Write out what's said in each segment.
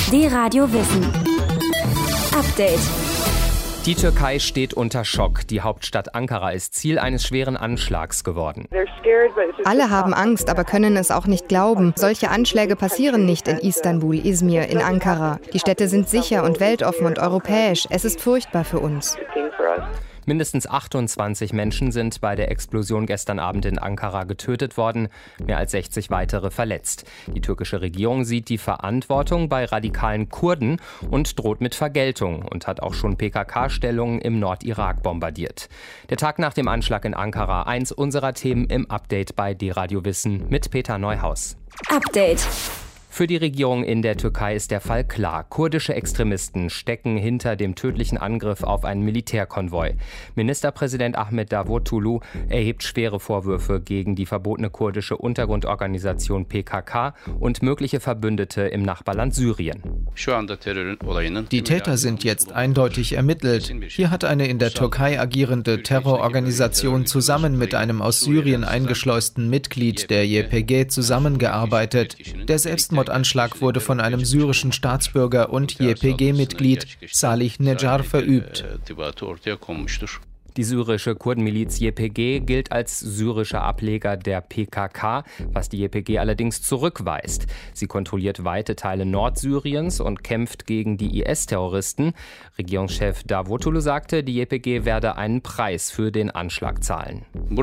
D-Radio Wissen. Update. Die Türkei steht unter Schock. Die Hauptstadt Ankara ist Ziel eines schweren Anschlags geworden. Alle haben Angst, aber können es auch nicht glauben. Solche Anschläge passieren nicht in Istanbul, Izmir, in Ankara. Die Städte sind sicher und weltoffen und europäisch. Es ist furchtbar für uns. Mindestens 28 Menschen sind bei der Explosion gestern Abend in Ankara getötet worden, mehr als 60 weitere verletzt. Die türkische Regierung sieht die Verantwortung bei radikalen Kurden und droht mit Vergeltung und hat auch schon PKK-Stellungen im Nordirak bombardiert. Der Tag nach dem Anschlag in Ankara, eins unserer Themen im Update bei D-Radio Wissen mit Peter Neuhaus. Update. Für die Regierung in der Türkei ist der Fall klar. Kurdische Extremisten stecken hinter dem tödlichen Angriff auf einen Militärkonvoi. Ministerpräsident Ahmet Davutoglu erhebt schwere Vorwürfe gegen die verbotene kurdische Untergrundorganisation PKK und mögliche Verbündete im Nachbarland Syrien. Die Täter sind jetzt eindeutig ermittelt. Hier hat eine in der Türkei agierende Terrororganisation zusammen mit einem aus Syrien eingeschleusten Mitglied der YPG zusammengearbeitet. Der Selbstmordanschlag wurde von einem syrischen Staatsbürger und YPG-Mitglied Salih Necar verübt. Die syrische Kurdenmiliz YPG gilt als syrischer Ableger der PKK, was die YPG allerdings zurückweist. Sie kontrolliert weite Teile Nordsyriens und kämpft gegen die IS-Terroristen. Regierungschef Davutoglu sagte, die YPG werde einen Preis für den Anschlag zahlen.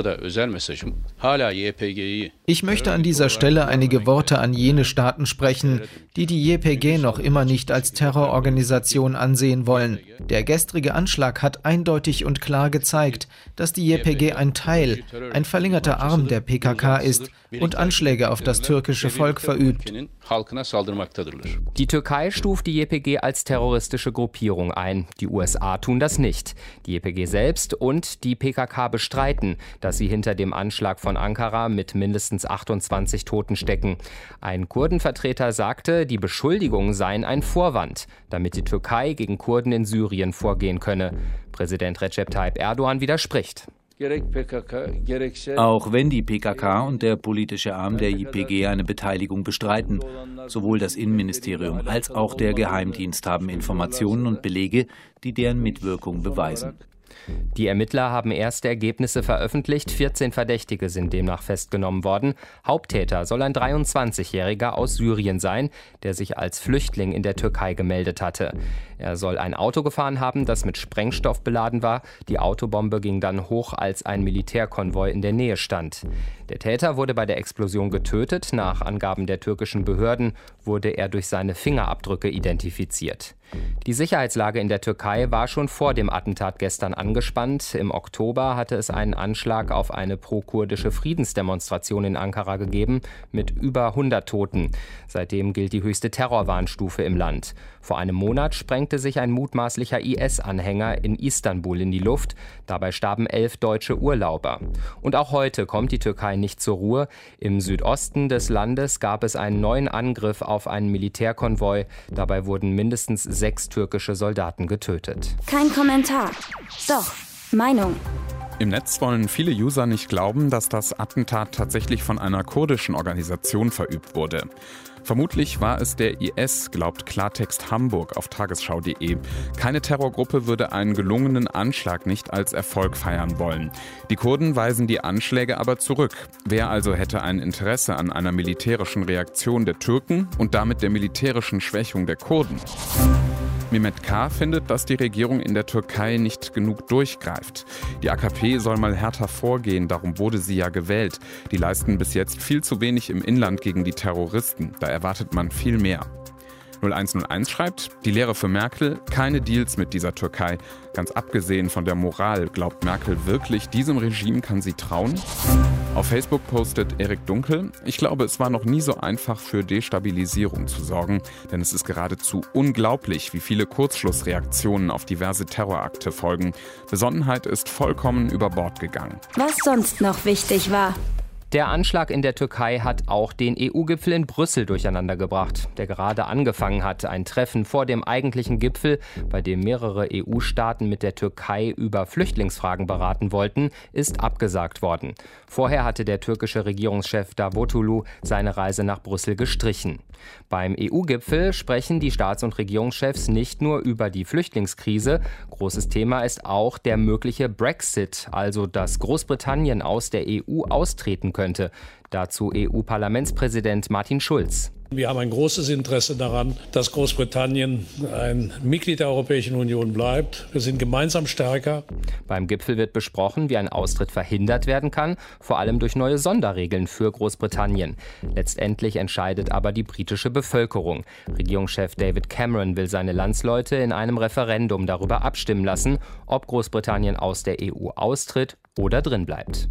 Ich möchte an dieser Stelle einige Worte an jene Staaten sprechen, die YPG noch immer nicht als Terrororganisation ansehen wollen. Der gestrige Anschlag hat eindeutig und klar gezeigt, dass die YPG ein Teil, ein verlängerter Arm der PKK ist und Anschläge auf das türkische Volk verübt. Die Türkei stuft die YPG als terroristische Gruppierung ein. Die USA tun das nicht. Die YPG selbst und die PKK bestreiten, dass sie hinter dem Anschlag von Ankara mit mindestens 28 Toten stecken. Ein Kurdenvertreter sagte, die Beschuldigungen seien ein Vorwand, damit die Türkei gegen Kurden in Syrien vorgehen könne. Präsident Recep Tayyip Erdogan widerspricht. Auch wenn die PKK und der politische Arm der YPG eine Beteiligung bestreiten, sowohl das Innenministerium als auch der Geheimdienst haben Informationen und Belege, die deren Mitwirkung beweisen. Die Ermittler haben erste Ergebnisse veröffentlicht. 14 Verdächtige sind demnach festgenommen worden. Haupttäter soll ein 23-Jähriger aus Syrien sein, der sich als Flüchtling in der Türkei gemeldet hatte. Er soll ein Auto gefahren haben, das mit Sprengstoff beladen war. Die Autobombe ging dann hoch, als ein Militärkonvoi in der Nähe stand. Der Täter wurde bei der Explosion getötet. Nach Angaben der türkischen Behörden wurde er durch seine Fingerabdrücke identifiziert. Die Sicherheitslage in der Türkei war schon vor dem Attentat gestern angespannt. Im Oktober hatte es einen Anschlag auf eine pro-kurdische Friedensdemonstration in Ankara gegeben mit über 100 Toten. Seitdem gilt die höchste Terrorwarnstufe im Land. Vor einem Monat sprengte sich ein mutmaßlicher IS-Anhänger in Istanbul in die Luft. Dabei starben 11 deutsche Urlauber. Und auch heute kommt die Türkei nicht zur Ruhe. Im Südosten des Landes gab es einen neuen Angriff auf einen Militärkonvoi. Dabei wurden mindestens 6 türkische Soldaten getötet. Kein Kommentar. Doch, Meinung. Im Netz wollen viele User nicht glauben, dass das Attentat tatsächlich von einer kurdischen Organisation verübt wurde. Vermutlich war es der IS, glaubt Klartext Hamburg auf tagesschau.de. Keine Terrorgruppe würde einen gelungenen Anschlag nicht als Erfolg feiern wollen. Die Kurden weisen die Anschläge aber zurück. Wer also hätte ein Interesse an einer militärischen Reaktion der Türken und damit der militärischen Schwächung der Kurden? Mehmet K. findet, dass die Regierung in der Türkei nicht genug durchgreift. Die AKP soll mal härter vorgehen, darum wurde sie ja gewählt. Die leisten bis jetzt viel zu wenig im Inland gegen die Terroristen. Da erwartet man viel mehr. 0101 schreibt, die Lehre für Merkel, keine Deals mit dieser Türkei. Ganz abgesehen von der Moral, glaubt Merkel wirklich, diesem Regime kann sie trauen? Auf Facebook postet Erik Dunkel, ich glaube, es war noch nie so einfach für Destabilisierung zu sorgen, denn es ist geradezu unglaublich, wie viele Kurzschlussreaktionen auf diverse Terrorakte folgen. Besonnenheit ist vollkommen über Bord gegangen. Was sonst noch wichtig war. Der Anschlag in der Türkei hat auch den EU-Gipfel in Brüssel durcheinandergebracht, der gerade angefangen hat. Ein Treffen vor dem eigentlichen Gipfel, bei dem mehrere EU-Staaten mit der Türkei über Flüchtlingsfragen beraten wollten, ist abgesagt worden. Vorher hatte der türkische Regierungschef Davutoglu seine Reise nach Brüssel gestrichen. Beim EU-Gipfel sprechen die Staats- und Regierungschefs nicht nur über die Flüchtlingskrise. Großes Thema ist auch der mögliche Brexit, also dass Großbritannien aus der EU austreten könnte. Dazu EU-Parlamentspräsident Martin Schulz. Wir haben ein großes Interesse daran, dass Großbritannien ein Mitglied der Europäischen Union bleibt. Wir sind gemeinsam stärker. Beim Gipfel wird besprochen, wie ein Austritt verhindert werden kann, vor allem durch neue Sonderregeln für Großbritannien. Letztendlich entscheidet aber die britische Bevölkerung. Regierungschef David Cameron will seine Landsleute in einem Referendum darüber abstimmen lassen, ob Großbritannien aus der EU austritt oder drin bleibt.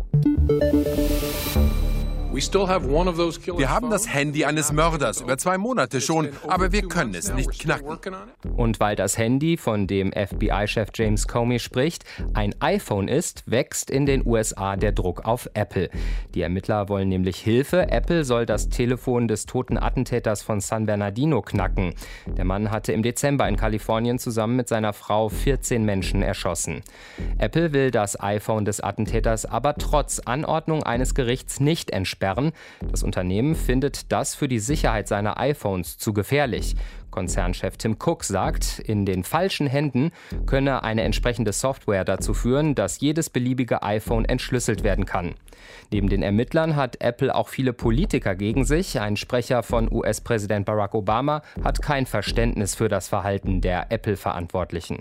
Wir haben das Handy eines Mörders über 2 Monate schon, aber wir können es nicht knacken. Und weil das Handy, von dem FBI-Chef James Comey spricht, ein iPhone ist, wächst in den USA der Druck auf Apple. Die Ermittler wollen nämlich Hilfe. Apple soll das Telefon des toten Attentäters von San Bernardino knacken. Der Mann hatte im Dezember in Kalifornien zusammen mit seiner Frau 14 Menschen erschossen. Apple will das iPhone des Attentäters aber trotz Anordnung eines Gerichts nicht entsperren. Das Unternehmen findet das für die Sicherheit seiner iPhones zu gefährlich. Konzernchef Tim Cook sagt, in den falschen Händen könne eine entsprechende Software dazu führen, dass jedes beliebige iPhone entschlüsselt werden kann. Neben den Ermittlern hat Apple auch viele Politiker gegen sich. Ein Sprecher von US-Präsident Barack Obama hat kein Verständnis für das Verhalten der Apple-Verantwortlichen.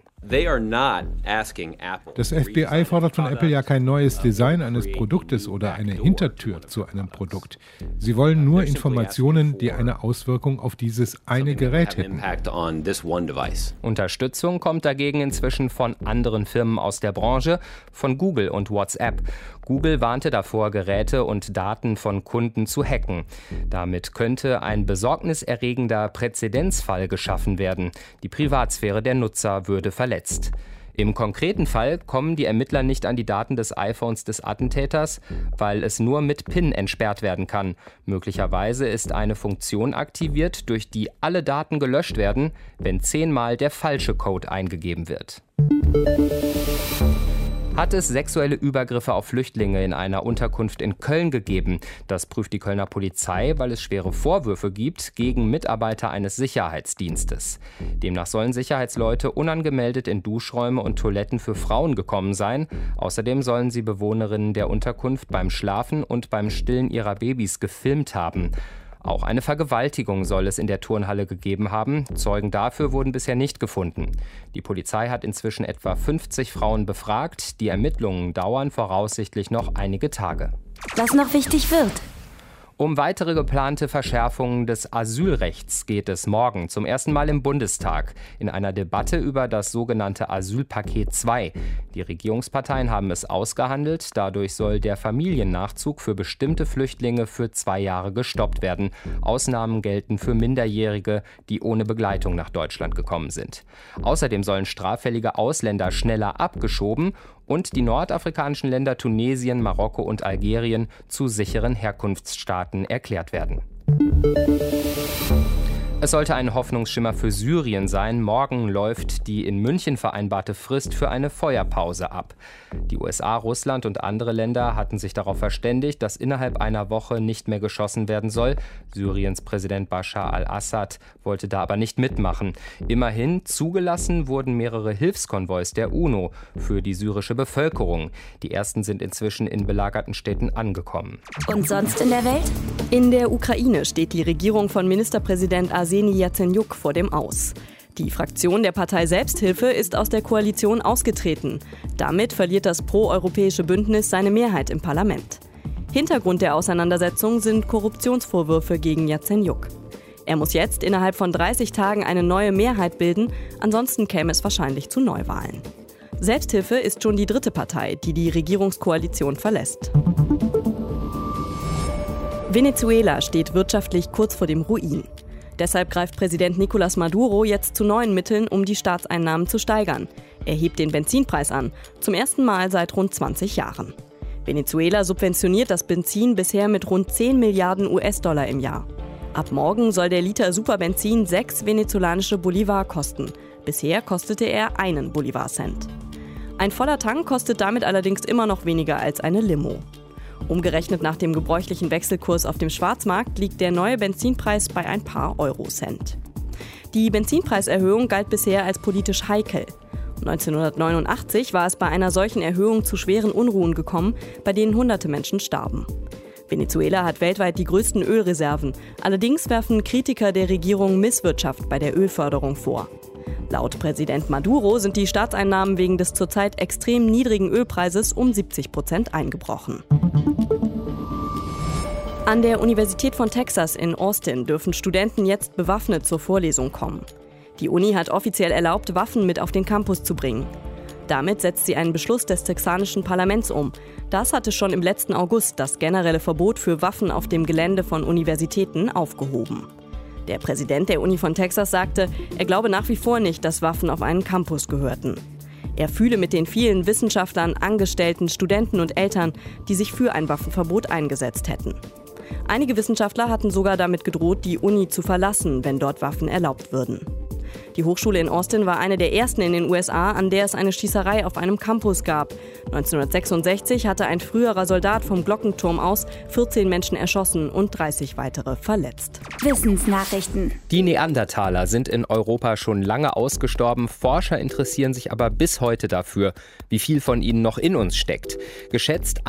Das FBI fordert von Apple ja kein neues Design eines Produktes oder eine Hintertür zu einem Produkt. Sie wollen nur Informationen, die eine Auswirkung auf dieses eine Gerät hätten. Unterstützung kommt dagegen inzwischen von anderen Firmen aus der Branche, von Google und WhatsApp. Google warnte davor, Geräte und Daten von Kunden zu hacken. Damit könnte ein besorgniserregender Präzedenzfall geschaffen werden. Die Privatsphäre der Nutzer würde verletzt. Im konkreten Fall kommen die Ermittler nicht an die Daten des iPhones des Attentäters, weil es nur mit PIN entsperrt werden kann. Möglicherweise ist eine Funktion aktiviert, durch die alle Daten gelöscht werden, wenn 10-mal der falsche Code eingegeben wird. Hat es sexuelle Übergriffe auf Flüchtlinge in einer Unterkunft in Köln gegeben? Das prüft die Kölner Polizei, weil es schwere Vorwürfe gibt gegen Mitarbeiter eines Sicherheitsdienstes. Demnach sollen Sicherheitsleute unangemeldet in Duschräume und Toiletten für Frauen gekommen sein. Außerdem sollen sie Bewohnerinnen der Unterkunft beim Schlafen und beim Stillen ihrer Babys gefilmt haben. Auch eine Vergewaltigung soll es in der Turnhalle gegeben haben. Zeugen dafür wurden bisher nicht gefunden. Die Polizei hat inzwischen etwa 50 Frauen befragt. Die Ermittlungen dauern voraussichtlich noch einige Tage. Was noch wichtig wird. Um weitere geplante Verschärfungen des Asylrechts geht es morgen zum ersten Mal im Bundestag in einer Debatte über das sogenannte Asylpaket 2. Die Regierungsparteien haben es ausgehandelt. Dadurch soll der Familiennachzug für bestimmte Flüchtlinge für 2 Jahre gestoppt werden. Ausnahmen gelten für Minderjährige, die ohne Begleitung nach Deutschland gekommen sind. Außerdem sollen straffällige Ausländer schneller abgeschoben und die nordafrikanischen Länder Tunesien, Marokko und Algerien zu sicheren Herkunftsstaaten erklärt werden. Es sollte ein Hoffnungsschimmer für Syrien sein. Morgen läuft die in München vereinbarte Frist für eine Feuerpause ab. Die USA, Russland und andere Länder hatten sich darauf verständigt, dass innerhalb einer Woche nicht mehr geschossen werden soll. Syriens Präsident Bashar al-Assad wollte da aber nicht mitmachen. Immerhin zugelassen wurden mehrere Hilfskonvois der UNO für die syrische Bevölkerung. Die ersten sind inzwischen in belagerten Städten angekommen. Und sonst in der Welt? In der Ukraine steht die Regierung von Ministerpräsident Arseni Jazenjuk vor dem Aus. Die Fraktion der Partei Selbsthilfe ist aus der Koalition ausgetreten. Damit verliert das pro-europäische Bündnis seine Mehrheit im Parlament. Hintergrund der Auseinandersetzung sind Korruptionsvorwürfe gegen Jazenjuk. Er muss jetzt innerhalb von 30 Tagen eine neue Mehrheit bilden, ansonsten käme es wahrscheinlich zu Neuwahlen. Selbsthilfe ist schon die 3. Partei, die die Regierungskoalition verlässt. Venezuela steht wirtschaftlich kurz vor dem Ruin. Deshalb greift Präsident Nicolás Maduro jetzt zu neuen Mitteln, um die Staatseinnahmen zu steigern. Er hebt den Benzinpreis an, zum ersten Mal seit rund 20 Jahren. Venezuela subventioniert das Benzin bisher mit rund 10 Milliarden US-Dollar im Jahr. Ab morgen soll der Liter Superbenzin 6 venezolanische Bolivar kosten. Bisher kostete er 1 Bolivar-Cent. Ein voller Tank kostet damit allerdings immer noch weniger als eine Limo. Umgerechnet nach dem gebräuchlichen Wechselkurs auf dem Schwarzmarkt liegt der neue Benzinpreis bei ein paar Eurocent. Die Benzinpreiserhöhung galt bisher als politisch heikel. 1989 war es bei einer solchen Erhöhung zu schweren Unruhen gekommen, bei denen hunderte Menschen starben. Venezuela hat weltweit die größten Ölreserven. Allerdings werfen Kritiker der Regierung Misswirtschaft bei der Ölförderung vor. Laut Präsident Maduro sind die Staatseinnahmen wegen des zurzeit extrem niedrigen Ölpreises um 70% eingebrochen. An der Universität von Texas in Austin dürfen Studenten jetzt bewaffnet zur Vorlesung kommen. Die Uni hat offiziell erlaubt, Waffen mit auf den Campus zu bringen. Damit setzt sie einen Beschluss des texanischen Parlaments um. Das hatte schon im letzten August das generelle Verbot für Waffen auf dem Gelände von Universitäten aufgehoben. Der Präsident der Uni von Texas sagte, er glaube nach wie vor nicht, dass Waffen auf einen Campus gehörten. Er fühle mit den vielen Wissenschaftlern, Angestellten, Studenten und Eltern, die sich für ein Waffenverbot eingesetzt hätten. Einige Wissenschaftler hatten sogar damit gedroht, die Uni zu verlassen, wenn dort Waffen erlaubt würden. Die Hochschule in Austin war eine der ersten in den USA, an der es eine Schießerei auf einem Campus gab. 1966 hatte ein früherer Soldat vom Glockenturm aus 14 Menschen erschossen und 30 weitere verletzt. Wissensnachrichten. Die Neandertaler sind in Europa schon lange ausgestorben. Forscher interessieren sich aber bis heute dafür, wie viel von ihnen noch in uns steckt. Geschätzt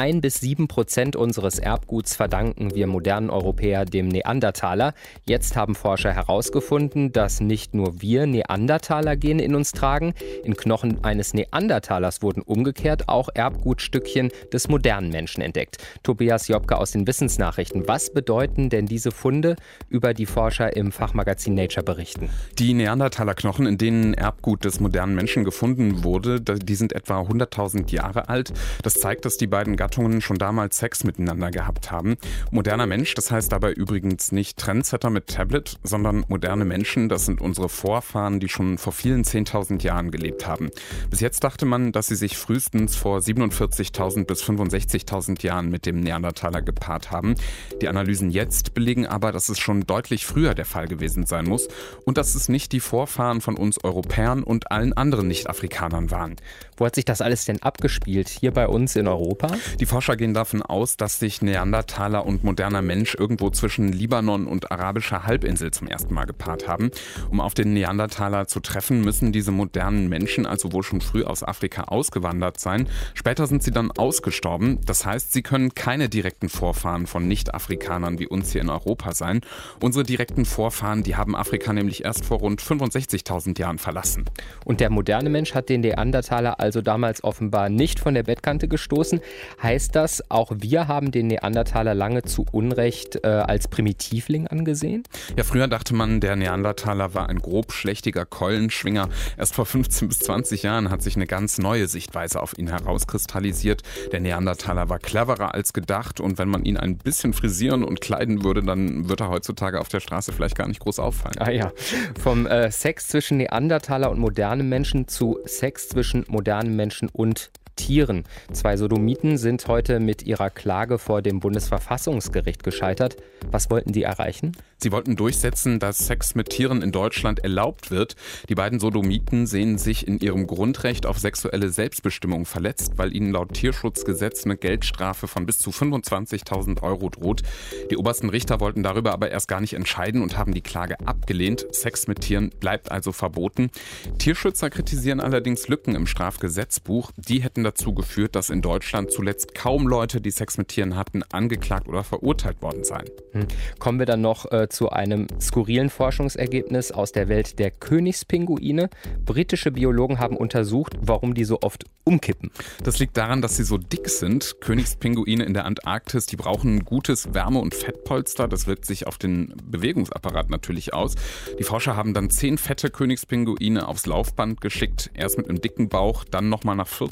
1-7% unseres Erbguts verdanken wir modernen Europäer dem Neandertaler. Jetzt haben Forscher herausgefunden, dass nicht nur wir Neandertaler-Gene in uns tragen. In Knochen eines Neandertalers wurden umgekehrt auch Erbgutstückchen des modernen Menschen entdeckt. Tobias Jobke aus den Wissensnachrichten. Was bedeuten denn diese Funde, über die Forscher im Fachmagazin Nature berichten? Die Neandertaler-Knochen, in denen Erbgut des modernen Menschen gefunden wurde, die sind etwa 100.000 Jahre alt. Das zeigt, dass die beiden Gattungen schon damals Sex miteinander gehabt haben. Moderner Mensch, das heißt dabei übrigens nicht Trendsetter mit Tablet, sondern moderne Menschen, das sind unsere Vorfahren, die schon vor vielen 10.000 Jahren gelebt haben. Bis jetzt dachte man, dass sie sich frühestens vor 47.000 bis 65.000 Jahren mit dem Neandertaler gepaart haben. Die Analysen jetzt belegen aber, dass es schon deutlich früher der Fall gewesen sein muss und dass es nicht die Vorfahren von uns Europäern und allen anderen Nicht-Afrikanern waren. Wo hat sich das alles denn abgespielt? Hier bei uns in Europa? Die Forscher gehen davon aus, dass sich Neandertaler und moderner Mensch irgendwo zwischen Libanon und arabischer Halbinsel zum ersten Mal gepaart haben. Um auf den Neandertaler zu treffen, müssen diese modernen Menschen also wohl schon früh aus Afrika ausgewandert sein. Später sind sie dann ausgestorben. Das heißt, sie können keine direkten Vorfahren von Nicht-Afrikanern wie uns hier in Europa sein. Unsere direkten Vorfahren, die haben Afrika nämlich erst vor rund 65.000 Jahren verlassen. Und der moderne Mensch hat den Neandertaler also damals offenbar nicht von der Bettkante gestoßen. Heißt das, auch wir haben den Neandertaler lange zu Unrecht als Primitivling angesehen? Ja, früher dachte man, der Neandertaler war ein grobschlächtiger Keulenschwinger. Erst vor 15 bis 20 Jahren hat sich eine ganz neue Sichtweise auf ihn herauskristallisiert. Der Neandertaler war cleverer als gedacht und wenn man ihn ein bisschen frisieren und kleiden würde, dann wird er heutzutage auf der Straße vielleicht gar nicht groß auffallen. Ah ja, vom Sex zwischen Neandertaler und modernem Menschen zu Sex zwischen modernem Menschen und Tieren. 2 Sodomiten sind heute mit ihrer Klage vor dem Bundesverfassungsgericht gescheitert. Was wollten die erreichen? Sie wollten durchsetzen, dass Sex mit Tieren in Deutschland erlaubt wird. Die beiden Sodomiten sehen sich in ihrem Grundrecht auf sexuelle Selbstbestimmung verletzt, weil ihnen laut Tierschutzgesetz eine Geldstrafe von bis zu 25.000 € droht. Die obersten Richter wollten darüber aber erst gar nicht entscheiden und haben die Klage abgelehnt. Sex mit Tieren bleibt also verboten. Tierschützer kritisieren allerdings Lücken im Strafgesetzbuch. Die hätten dazu geführt, dass in Deutschland zuletzt kaum Leute, die Sex mit Tieren hatten, angeklagt oder verurteilt worden seien. Kommen wir dann noch zu einem skurrilen Forschungsergebnis aus der Welt der Königspinguine. Britische Biologen haben untersucht, warum die so oft umkippen. Das liegt daran, dass sie so dick sind. Königspinguine in der Antarktis, die brauchen ein gutes Wärme- und Fettpolster. Das wirkt sich auf den Bewegungsapparat natürlich aus. Die Forscher haben dann 10 fette Königspinguine aufs Laufband geschickt. Erst mit einem dicken Bauch, dann nochmal nach 14 Tagen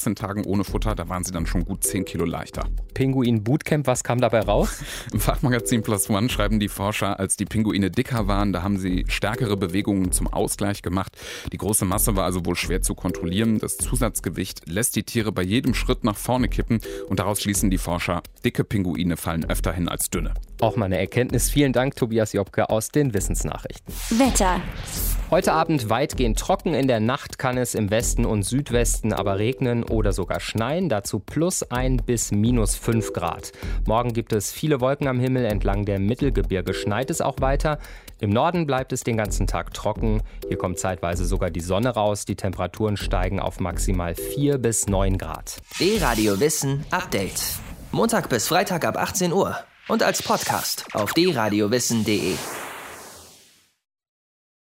ohne Futter, da waren sie dann schon gut 10 Kilo leichter. Pinguin-Bootcamp, was kam dabei raus? Im Fachmagazin Plus One schreiben die Forscher, als die Pinguine dicker waren, da haben sie stärkere Bewegungen zum Ausgleich gemacht. Die große Masse war also wohl schwer zu kontrollieren. Das Zusatzgewicht lässt die Tiere bei jedem Schritt nach vorne kippen und daraus schließen die Forscher, dicke Pinguine fallen öfter hin als dünne. Auch mal eine Erkenntnis. Vielen Dank, Tobias Jobke aus den Wissensnachrichten. Wetter. Heute Abend weitgehend trocken. In der Nacht kann es im Westen und Südwesten aber regnen oder sogar schneien. Dazu +1 bis -5 Grad. Morgen gibt es viele Wolken am Himmel. Entlang der Mittelgebirge schneit es auch weiter. Im Norden bleibt es den ganzen Tag trocken. Hier kommt zeitweise sogar die Sonne raus. Die Temperaturen steigen auf maximal 4 bis 9 Grad. D-Radio Wissen Update. Montag bis Freitag ab 18 Uhr. Und als Podcast auf drradiowissen.de.